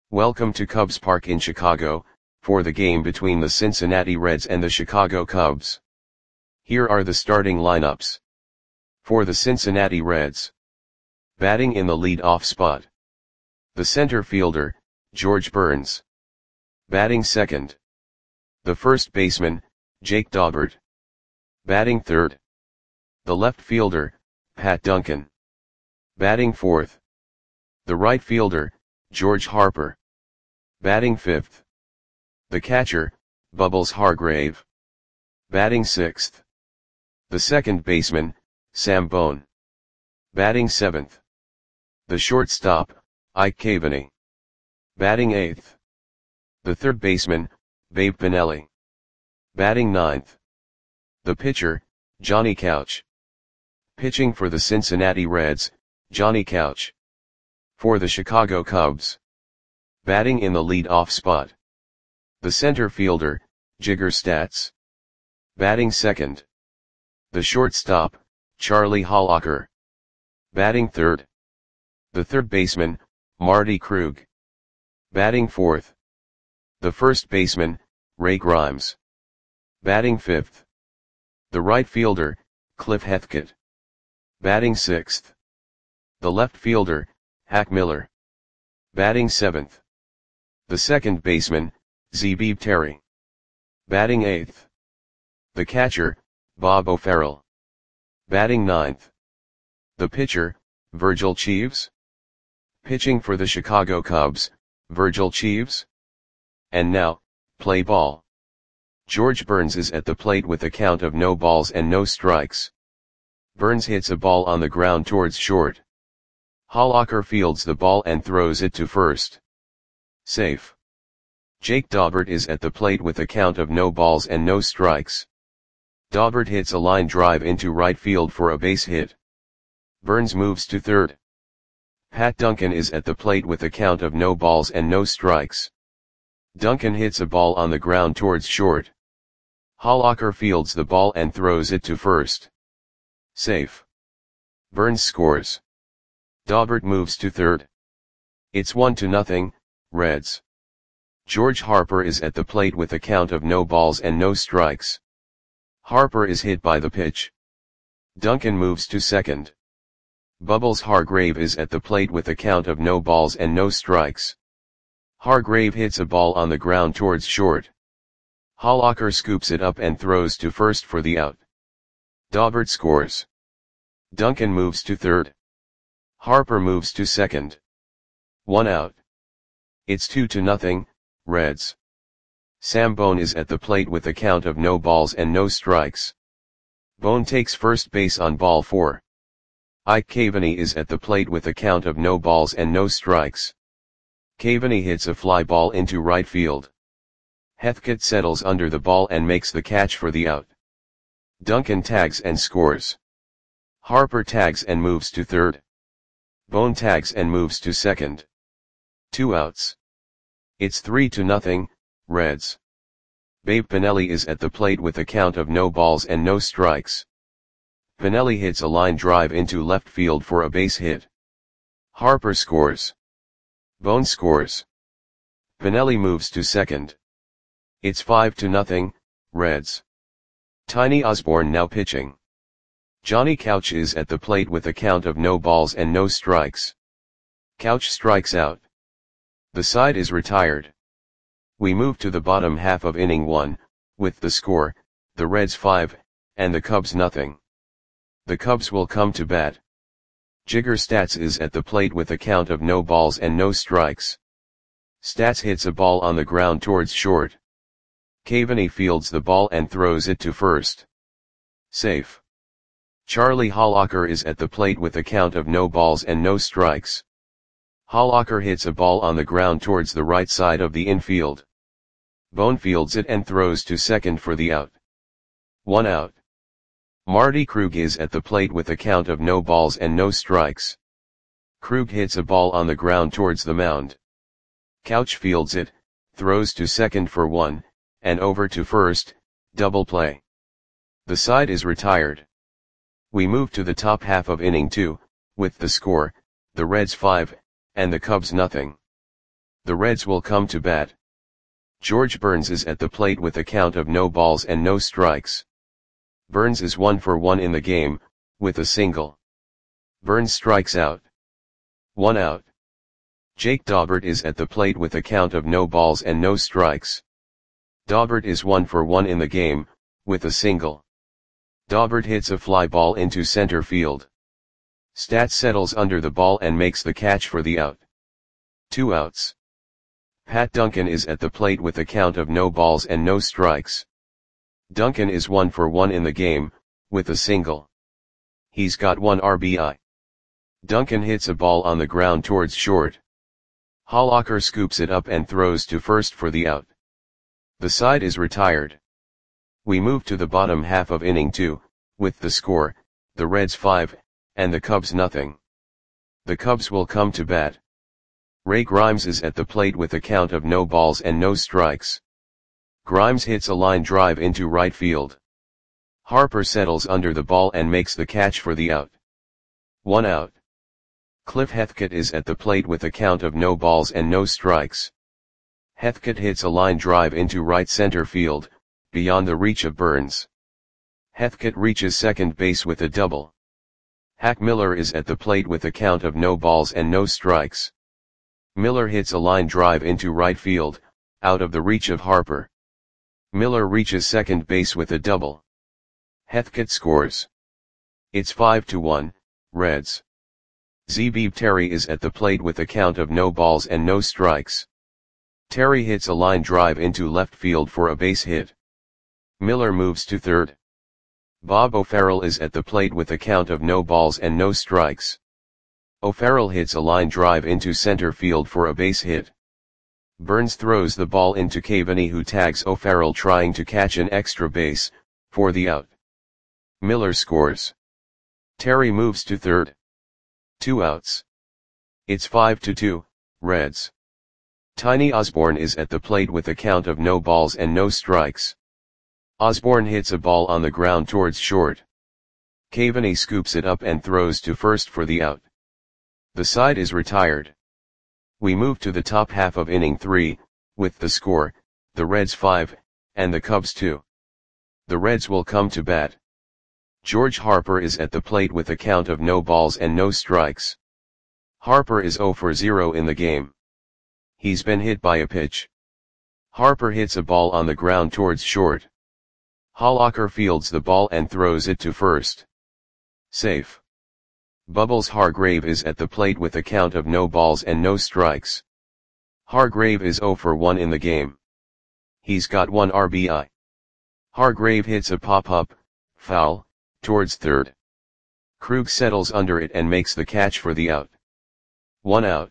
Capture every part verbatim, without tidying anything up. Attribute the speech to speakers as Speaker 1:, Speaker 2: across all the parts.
Speaker 1: Welcome to Cubs Park in Chicago, for the game between the Cincinnati Reds and the Chicago Cubs. Here are the starting lineups. For the Cincinnati Reds. Batting in the lead-off spot. The center fielder, George Burns. Batting second. The first baseman, Jake Daubert. Batting third. The left fielder, Pat Duncan. Batting fourth. The right fielder, George Harper. Batting fifth. The catcher, Bubbles Hargrave. Batting sixth. The second baseman, Sam Bone. Batting seventh. The shortstop, Ike Cavaney. Batting eighth. The third baseman, Babe Pinelli. Batting ninth. The pitcher, Johnny Couch. Pitching for the Cincinnati Reds, Johnny Couch. For the Chicago Cubs. Batting in the lead-off spot. The center fielder, Jigger Statz. Batting second. The shortstop, Charlie Hollacker. Batting third. The third baseman, Marty Krug. Batting fourth. The first baseman, Ray Grimes. Batting fifth. The right fielder, Cliff Heathcote. Batting sixth. The left fielder, Hack Miller. Batting seventh. The second baseman, Zeebeeb Terry. Batting eighth. The catcher, Bob O'Farrell. Batting ninth. The pitcher, Virgil Cheeves. Pitching for the Chicago Cubs, Virgil Cheeves. And now, play ball. George Burns is at the plate with a count of no balls and no strikes. Burns hits a ball on the ground towards short. Hollacker fields the ball and throws it to first. Safe. Jake Daubert is at the plate with a count of no balls and no strikes. Daubert hits a line drive into right field for a base hit. Burns moves to third. Pat Duncan is at the plate with a count of no balls and no strikes. Duncan hits a ball on the ground towards short. Hollacker fields the ball and throws it to first. Safe. Burns scores. Daubert moves to third. It's one to nothing, Reds. George Harper is at the plate with a count of no balls and no strikes. Harper is hit by the pitch. Duncan moves to second. Bubbles Hargrave is at the plate with a count of no balls and no strikes. Hargrave hits a ball on the ground towards short. Hollacker scoops it up and throws to first for the out. Daubert scores. Duncan moves to third. Harper moves to second. One out. It's two to nothing, Reds. Sam Bone is at the plate with a count of no balls and no strikes. Bone takes first base on ball four. Ike Cavaney is at the plate with a count of no balls and no strikes. Cavaney hits a fly ball into right field. Heathcote settles under the ball and makes the catch for the out. Duncan tags and scores. Harper tags and moves to third. Bone tags and moves to second. Two outs. It's three to nothing, Reds. Babe Pinelli is at the plate with a count of no balls and no strikes. Pinelli hits a line drive into left field for a base hit. Harper scores. Bone scores. Pinelli moves to second. It's five to nothing, Reds. Tiny Osborne now pitching. Johnny Couch is at the plate with a count of no balls and no strikes. Couch strikes out. The side is retired. We move to the bottom half of inning one, with the score, the Reds five, and the Cubs nothing. The Cubs will come to bat. Jigger Statz is at the plate with a count of no balls and no strikes. Statz hits a ball on the ground towards short. Cavaney fields the ball and throws it to first. Safe. Charlie Hollacker is at the plate with a count of no balls and no strikes. Hollacker hits a ball on the ground towards the right side of the infield. Bone fields it and throws to second for the out. One out. Marty Krug is at the plate with a count of no balls and no strikes. Krug hits a ball on the ground towards the mound. Couch fields it, throws to second for one, and over to first, double play. The side is retired. We move to the top half of inning two, with the score, the Reds five, and the Cubs nothing. The Reds will come to bat. George Burns is at the plate with a count of no balls and no strikes. Burns is one for one in the game, with a single. Burns strikes out. One out. Jake Daubert is at the plate with a count of no balls and no strikes. Daubert is one for one in the game, with a single. Daubert hits a fly ball into center field. Stats settles under the ball and makes the catch for the out. Two outs. Pat Duncan is at the plate with a count of no balls and no strikes. Duncan is one for one in the game, with a single. He's got one R B I. Duncan hits a ball on the ground towards short. Hollacker scoops it up and throws to first for the out. The side is retired. We move to the bottom half of inning two, with the score, the Reds five, and the Cubs nothing. The Cubs will come to bat. Ray Grimes is at the plate with a count of no balls and no strikes. Grimes hits a line drive into right field. Harper settles under the ball and makes the catch for the out. One out. Cliff Heathcote is at the plate with a count of no balls and no strikes. Heathcote hits a line drive into right center field, beyond the reach of Burns. Heathcote reaches second base with a double. Hack Miller is at the plate with a count of no balls and no strikes. Miller hits a line drive into right field, out of the reach of Harper. Miller reaches second base with a double. Heathcote scores. It's five to one, Reds. Zebib Terry is at the plate with a count of no balls and no strikes. Terry hits a line drive into left field for a base hit. Miller moves to third. Bob O'Farrell is at the plate with a count of no balls and no strikes. O'Farrell hits a line drive into center field for a base hit. Burns throws the ball into Cavaney, who tags O'Farrell trying to catch an extra base, for the out. Miller scores. Terry moves to third. Two outs. It's five to two, Reds. Tiny Osborne is at the plate with a count of no balls and no strikes. Osborne hits a ball on the ground towards short. Cavaney scoops it up and throws to first for the out. The side is retired. We move to the top half of inning three, with the score, the Reds five, and the Cubs two. The Reds will come to bat. George Harper is at the plate with a count of no balls and no strikes. Harper is zero for zero in the game. He's been hit by a pitch. Harper hits a ball on the ground towards short. Hollacker fields the ball and throws it to first. Safe. Bubbles Hargrave is at the plate with a count of no balls and no strikes. Hargrave is zero for one in the game. He's got one R B I. Hargrave hits a pop-up, foul, towards third. Krug settles under it and makes the catch for the out. One out.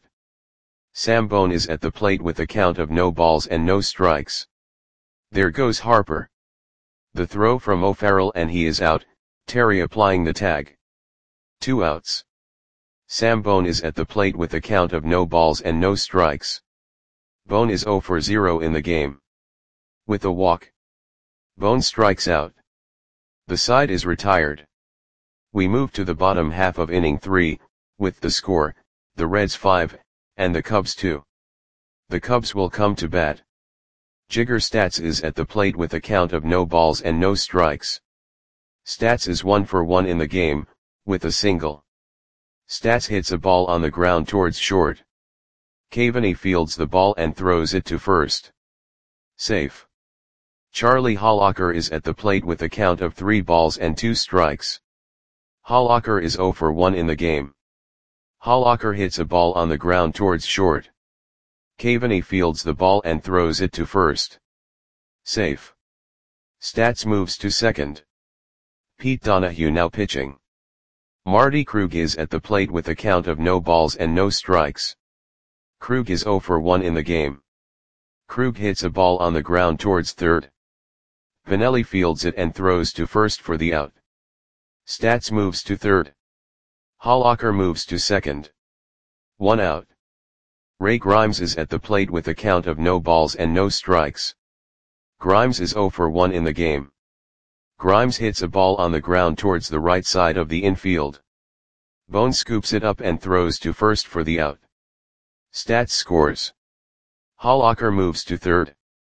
Speaker 1: Sam Bone is at the plate with a count of no balls and no strikes. There goes Harper. The throw from O'Farrell and he is out, Terry applying the tag. Two outs. Sam Bone is at the plate with a count of no balls and no strikes. Bone is zero for zero in the game. With a walk. Bone strikes out. The side is retired. We move to the bottom half of inning three, with the score, the Reds five, and the Cubs two. The Cubs will come to bat. Jigger Stats is at the plate with a count of no balls and no strikes. Stats is one for one in the game, with a single. Stats hits a ball on the ground towards short. Cavaney fields the ball and throws it to first. Safe. Charlie Hollacker is at the plate with a count of three balls and two strikes. Hollacker is zero for one in the game. Hollacker hits a ball on the ground towards short. Cavaney fields the ball and throws it to first. Safe. Stats moves to second. Pete Donahue now pitching. Marty Krug is at the plate with a count of no balls and no strikes. Krug is zero for one in the game. Krug hits a ball on the ground towards third. Pinelli fields it and throws to first for the out. Stats moves to third. Hollacker moves to second. One out. Ray Grimes is at the plate with a count of no balls and no strikes. Grimes is zero for one in the game. Grimes hits a ball on the ground towards the right side of the infield. Bone scoops it up and throws to first for the out. Stats scores. Hollacker moves to third.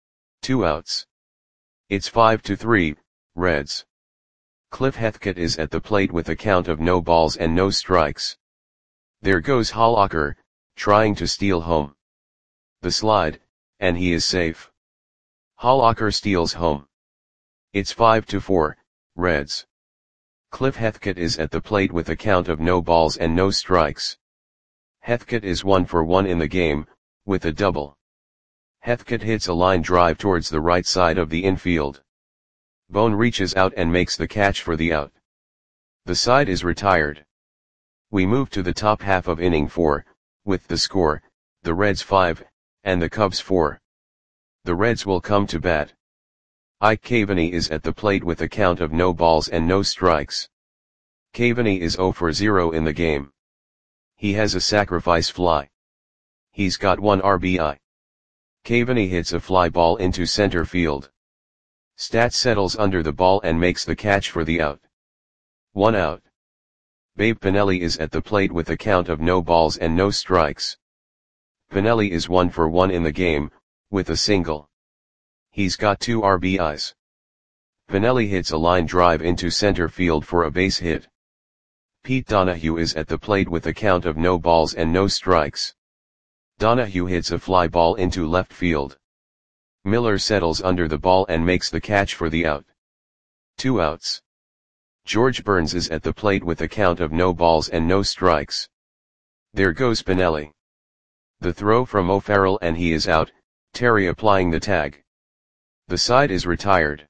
Speaker 1: Two outs. It's five to three, Reds. Cliff Heathcote is at the plate with a count of no balls and no strikes. There goes Hollacker, trying to steal home. The slide, and he is safe. Hollacker steals home. It's five to four, Reds. Cliff Heathcote is at the plate with a count of no balls and no strikes. Heathcote is one for one in the game, with a double. Heathcote hits a line drive towards the right side of the infield. Bone reaches out and makes the catch for the out. The side is retired. We move to the top half of inning four, with the score, the Reds five, and the Cubs four. The Reds will come to bat. Ike Caveney is at the plate with a count of no balls and no strikes. Caveney is zero for zero in the game. He has a sacrifice fly. He's got one R B I. Caveney hits a fly ball into center field. Stats settles under the ball and makes the catch for the out. One out. Babe Pinelli is at the plate with a count of no balls and no strikes. Pinelli is one for one in the game, with a single. He's got two R B Is. Pinelli hits a line drive into center field for a base hit. Pete Donahue is at the plate with a count of no balls and no strikes. Donahue hits a fly ball into left field. Miller settles under the ball and makes the catch for the out. Two outs. George Burns is at the plate with a count of no balls and no strikes. There goes Pinelli. The throw from O'Farrell and he is out, Terry applying the tag. The side is retired.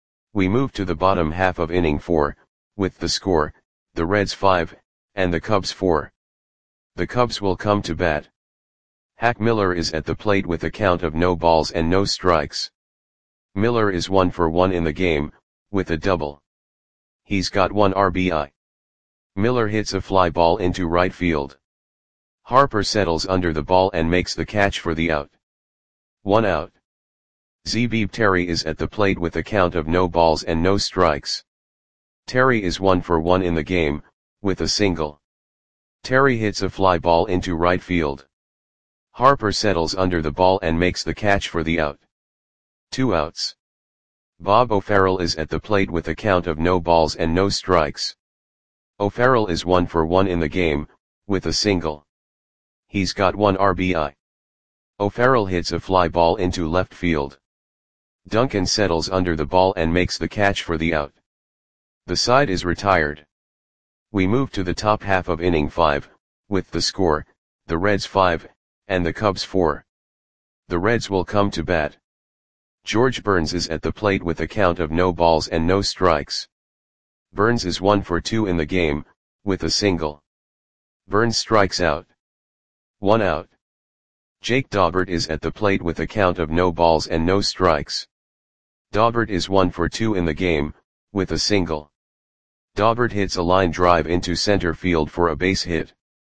Speaker 1: We move to the bottom half of inning four, with the score, the Reds five, and the Cubs four. The Cubs will come to bat. Hack Miller is at the plate with a count of no balls and no strikes. Miller is one for one in the game, with a double. He's got one R B I. Miller hits a fly ball into right field. Harper settles under the ball and makes the catch for the out. One out. Zeebeeb Terry is at the plate with a count of no balls and no strikes. Terry is one for one in the game, with a single. Terry hits a fly ball into right field. Harper settles under the ball and makes the catch for the out. Two outs. Bob O'Farrell is at the plate with a count of no balls and no strikes. O'Farrell is one for one in the game, with a single. He's got one R B I. O'Farrell hits a fly ball into left field. Duncan settles under the ball and makes the catch for the out. The side is retired. We move to the top half of inning five, with the score, the Reds five, and the Cubs four. The Reds will come to bat. George Burns is at the plate with a count of no balls and no strikes. Burns is one for two in the game, with a single. Burns strikes out. One out. Jake Daubert is at the plate with a count of no balls and no strikes. Daubert is one for two in the game, with a single. Daubert hits a line drive into center field for a base hit.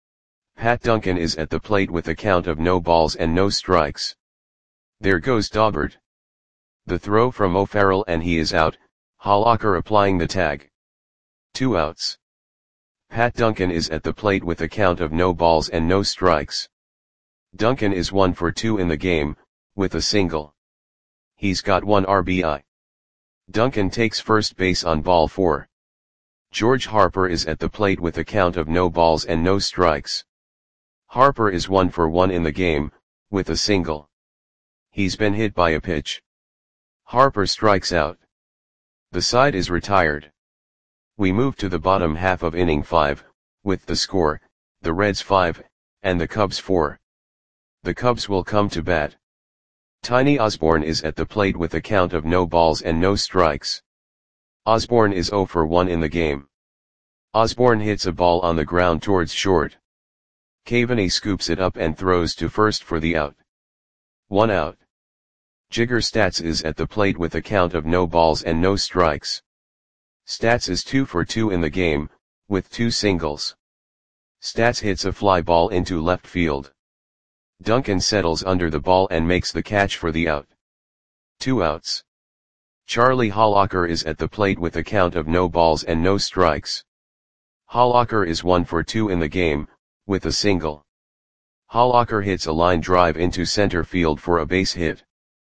Speaker 1: Pat Duncan is at the plate with a count of no balls and no strikes. There goes Daubert. The throw from O'Farrell and he is out, Hollacker applying the tag. Two outs. Pat Duncan is at the plate with a count of no balls and no strikes. Duncan is one for two in the game, with a single. He's got one R B I. Duncan takes first base on ball four. George Harper is at the plate with a count of no balls and no strikes. Harper is one for one in the game, with a single. He's been hit by a pitch. Harper strikes out. The side is retired. We move to the bottom half of inning five, with the score, the Reds five, and the Cubs four. The Cubs will come to bat. Tiny Osborne is at the plate with a count of no balls and no strikes. Osborne is zero for one in the game. Osborne hits a ball on the ground towards short. Caveney scoops it up and throws to first for the out. One out. Jigger Stats is at the plate with a count of no balls and no strikes. Stats is two for two in the game, with two singles. Stats hits a fly ball into left field. Duncan settles under the ball and makes the catch for the out. Two outs. Charlie Hollacker is at the plate with a count of no balls and no strikes. Hollacker is one for two in the game, with a single. Hollacker hits a line drive into center field for a base hit.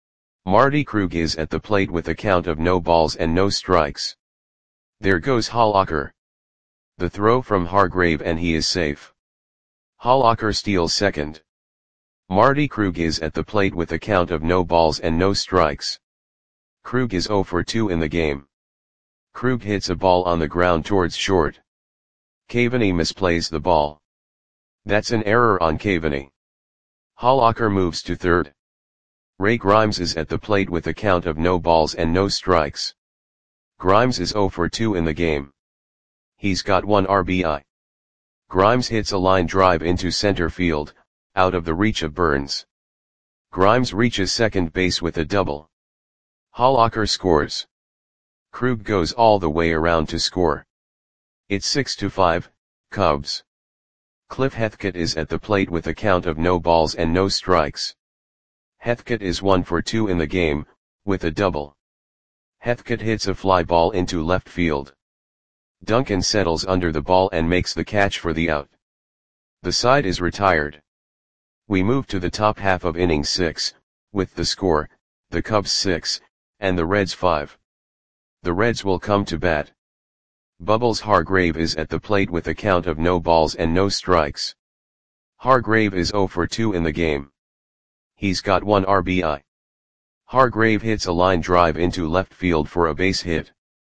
Speaker 1: Marty Krug is at the plate with a count of no balls and no strikes. There goes Hollacker. The throw from Hargrave and he is safe. Hollacker steals second. Marty Krug is at the plate with a count of no balls and no strikes. Krug is zero for two in the game. Krug hits a ball on the ground towards short. Cavaney misplays the ball. That's an error on Cavaney. Hollacker moves to third. Ray Grimes is at the plate with a count of no balls and no strikes. Grimes is zero for two in the game. He's got one R B I. Grimes hits a line drive into center field, out of the reach of Burns. Grimes reaches second base with a double. Hollacker scores. Krug goes all the way around to score. It's six to five, Cubs. Cliff Heathcote is at the plate with a count of no balls and no strikes. Heathcote is one for two in the game, with a double. Heathcote hits a fly ball into left field. Duncan settles under the ball and makes the catch for the out. The side is retired. We move to the top half of inning six, with the score, the Cubs six, and the Reds five. The Reds will come to bat. Bubbles Hargrave is at the plate with a count of no balls and no strikes. Hargrave is zero for two in the game. He's got one R B I. Hargrave hits a line drive into left field for a base hit.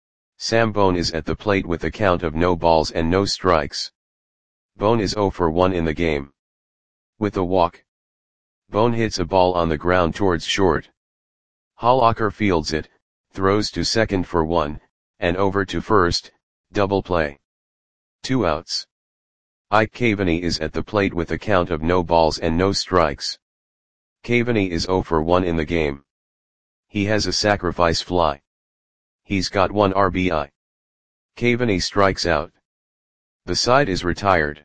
Speaker 1: Sam Bone is at the plate with a count of no balls and no strikes. Bone is zero for one in the game. With a walk. Bone hits a ball on the ground towards short. Hollacker fields it, throws to second for one, and over to first, double play. Two outs. Ike Cavaney is at the plate with a count of no balls and no strikes. Cavaney is zero for one in the game. He has a sacrifice fly. He's got one R B I. Cavaney strikes out. The side is retired.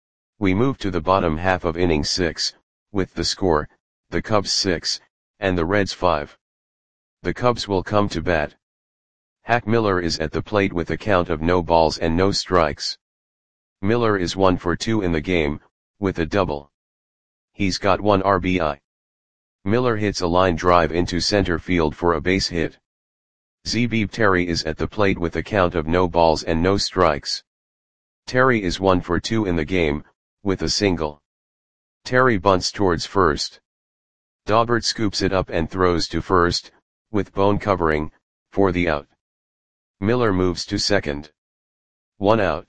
Speaker 1: We move to the bottom half of inning six, with the score, the Cubs six, and the Reds five. The Cubs will come to bat. Hack Miller is at the plate with a count of no balls and no strikes. Miller is one for two in the game, with a double. He's got one R B I. Miller hits a line drive into center field for a base hit. Zebib Terry is at the plate with a count of no balls and no strikes. Terry is one for two in the game, with a single. Terry bunts towards first. Daubert scoops it up and throws to first, with Bone covering, for the out. Miller moves to second. One out.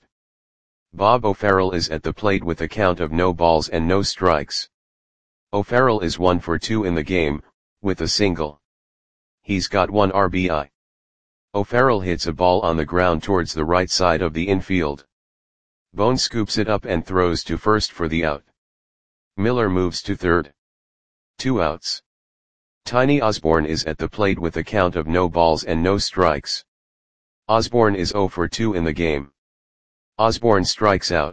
Speaker 1: Bob O'Farrell is at the plate with a count of no balls and no strikes. O'Farrell is one for two in the game, with a single. He's got one R B I. O'Farrell hits a ball on the ground towards the right side of the infield. Bone scoops it up and throws to first for the out. Miller moves to third. Two outs. Tiny Osborne is at the plate with a count of no balls and no strikes. Osborne is zero for two in the game. Osborne strikes out.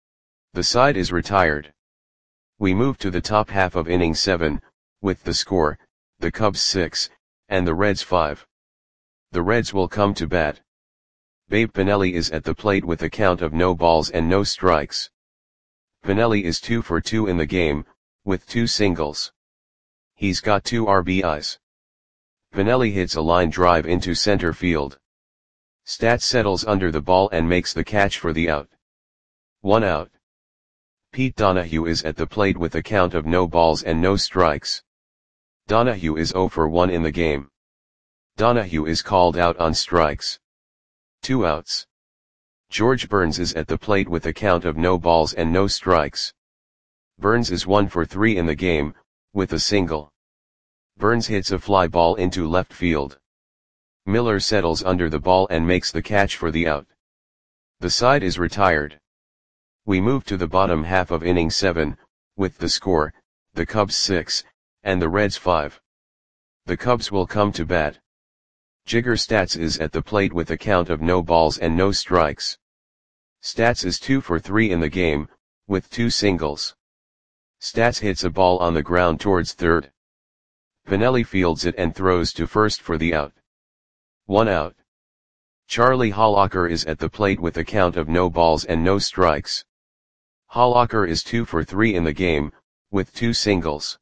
Speaker 1: The side is retired. We move to the top half of inning seven, with the score, the Cubs six, and the Reds five. The Reds will come to bat. Babe Pinelli is at the plate with a count of no balls and no strikes. Pinelli is two for two in the game, with two singles. He's got two R B Is. Pinelli hits a line drive into center field. Stats settles under the ball and makes the catch for the out. One out. Pete Donahue is at the plate with a count of no balls and no strikes. Donahue is zero for one in the game. Donahue is called out on strikes. Two outs. George Burns is at the plate with a count of no balls and no strikes. Burns is one for three in the game, with a single. Burns hits a fly ball into left field. Miller settles under the ball and makes the catch for the out. The side is retired. We move to the bottom half of inning seven, with the score, the Cubs six, and the Reds five. The Cubs will come to bat. Jigger Stats is at the plate with a count of no balls and no strikes. Stats is two for three in the game, with two singles. Stats hits a ball on the ground towards third. Pinelli fields it and throws to first for the out. One out. Charlie Hollacker is at the plate with a count of no balls and no strikes. Halaker is two for three in the game, with two singles.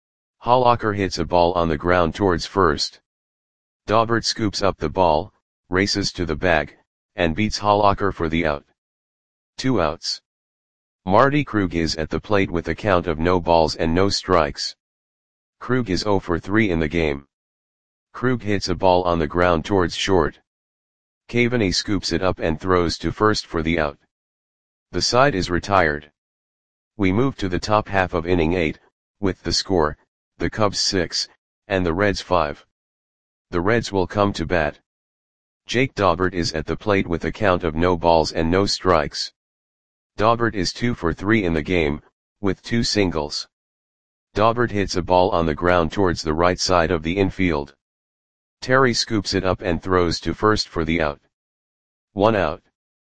Speaker 1: Halaker hits a ball on the ground towards first. Daubert scoops up the ball, races to the bag, and beats Halaker for the out. Two outs. Marty Krug is at the plate with a count of no balls and no strikes. Krug is zero for three in the game. Krug hits a ball on the ground towards short. Cavaney scoops it up and throws to first for the out. The side is retired. We move to the top half of inning eight, with the score, the Cubs six, and the Reds five. The Reds will come to bat. Jake Daubert is at the plate with a count of no balls and no strikes. Daubert is two for three in the game, with two singles. Daubert hits a ball on the ground towards the right side of the infield. Terry scoops it up and throws to first for the out. One out.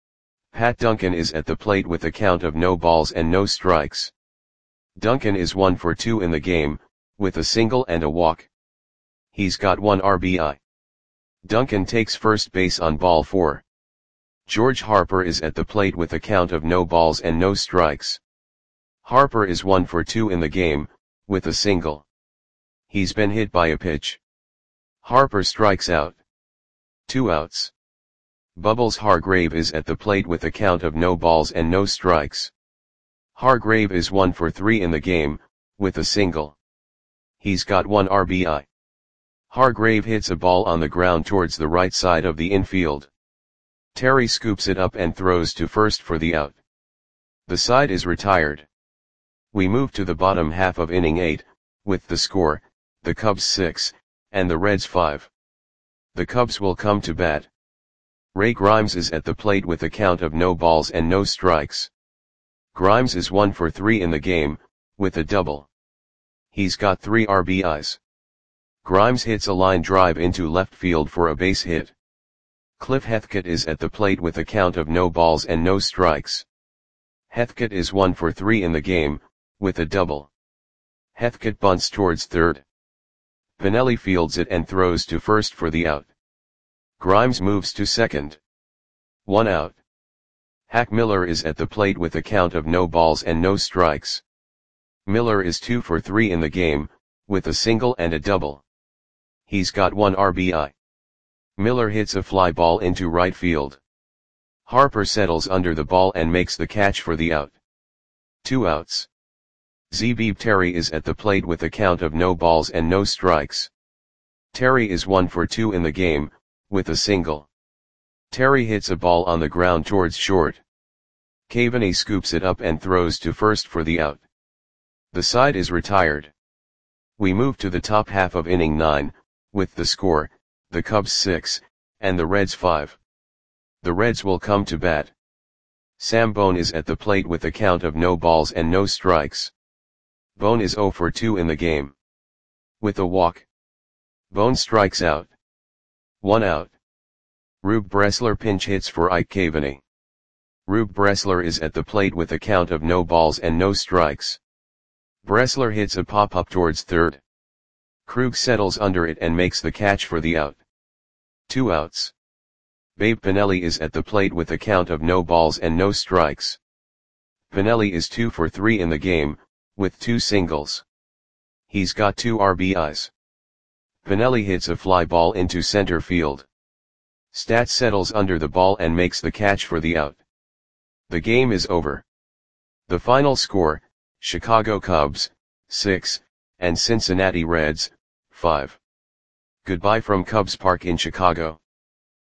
Speaker 1: Pat Duncan is at the plate with a count of no balls and no strikes. Duncan is one for two in the game, with a single and a walk. He's got one R B I. Duncan takes first base on ball four. George Harper is at the plate with a count of no balls and no strikes. Harper is one for two in the game, with a single. He's been hit by a pitch. Harper strikes out. Two outs. Bubbles Hargrave is at the plate with a count of no balls and no strikes. Hargrave is one for three in the game, with a single. He's got one R B I. Hargrave hits a ball on the ground towards the right side of the infield. Terry scoops it up and throws to first for the out. The side is retired. We move to the bottom half of inning eight, with the score, the Cubs six, and the Reds five. The Cubs will come to bat. Ray Grimes is at the plate with a count of no balls and no strikes. Grimes is one for three in the game, with a double. He's got three R B Is. Grimes hits a line drive into left field for a base hit. Cliff Heathcote is at the plate with a count of no balls and no strikes. Heathcote is one for three in the game, with a double. Heathcote bunts towards third. Pinelli fields it and throws to first for the out. Grimes moves to second. One out. Hack Miller is at the plate with a count of no balls and no strikes. Miller is two for three in the game, with a single and a double. He's got one R B I. Miller hits a fly ball into right field. Harper settles under the ball and makes the catch for the out. Two outs. Zebib Terry is at the plate with a count of no balls and no strikes. Terry is one for two in the game, with a single. Terry hits a ball on the ground towards short. Cavaney scoops it up and throws to first for the out. The side is retired. We move to the top half of inning nine, with the score, the Cubs six, and the Reds five. The Reds will come to bat. Sam Bone is at the plate with a count of no balls and no strikes. Bone is zero for two in the game. With a walk. Bone strikes out. One out. Rube Bressler pinch hits for Ike Cavaney. Rube Bressler is at the plate with a count of no balls and no strikes. Bressler hits a pop-up towards third. Krug settles under it and makes the catch for the out. Two outs. Babe Pinelli is at the plate with a count of no balls and no strikes. Pinelli is two for three in the game, with two singles. He's got two R B Is. Pinelli hits a fly ball into center field. Stat settles under the ball and makes the catch for the out. The game is over. The final score, Chicago Cubs, six, and Cincinnati Reds, five. Goodbye from Cubs Park in Chicago.